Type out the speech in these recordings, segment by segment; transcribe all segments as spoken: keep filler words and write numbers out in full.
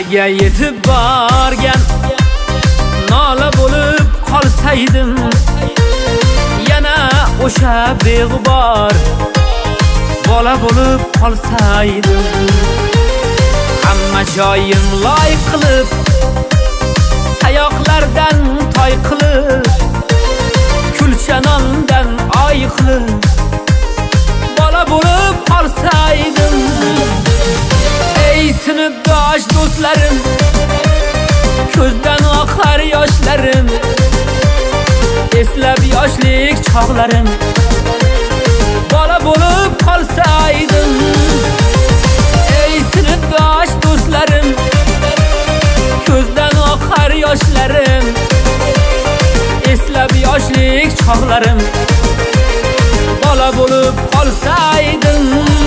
Sizga yetib borgan nola bo'lib qolsaydim, yana o'sha beg'ubor bola bo'lib qolsaydim. Hamma joyim loy qilib, tayoqlardan toy qilib, kulchanondan oy qilib bola bo'lib qolsaydim. Ey sinfdosh do'stlarim, ko'zdan oqar yoshlarim, eslab yoshlik chog'larim bola bo'lib qolsaydim. Ey sinfdosh do'stlarim, ko'zdan oqar yoshlarim, eslab yoshlik chog'larim bola bo'lib qolsaydim.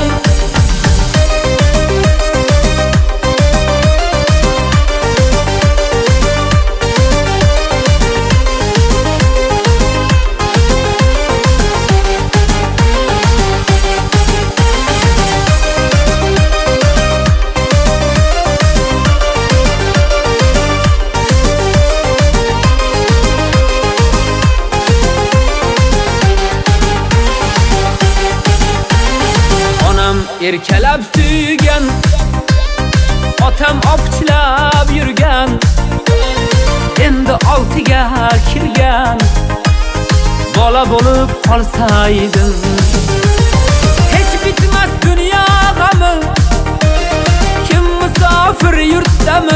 Erkalab suygan, otam opchilab yurgan, endi oltiga kirgan bola bo'lib qolsaydim. Hech bitmas dunyo g'ami, kim musofir yurtdami,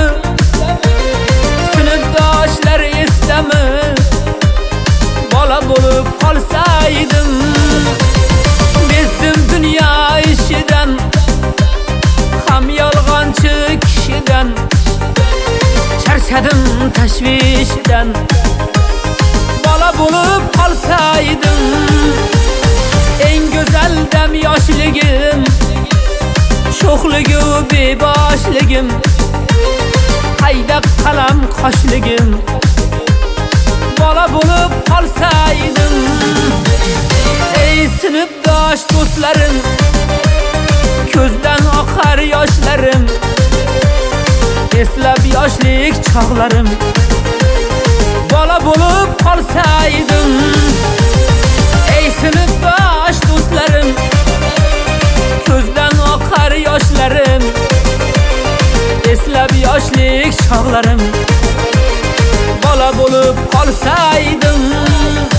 sinfdoshlar esdami bola bo'lib qolsaydim. Bezdim dunyo ishidan, ham yolg'onchi kishidan, charchadim tashvishdan bola bo'lib qolsaydim. Eng go'zal dam yoshligim, sho'xligu beboshligim, qayda qalam qoshligim bola bo'lib qolsaydim. Ey sinfdosh do'stlarim, ko'zdan oqar yoshlarim, eslab yoshlik chog'larim bola bo'lib qolsaydim. Ey sinfdosh do'stlarim, ko'zdan oqar yoshlarim, eslab yoshlik chog'larim bola bo'lib qolsaydim.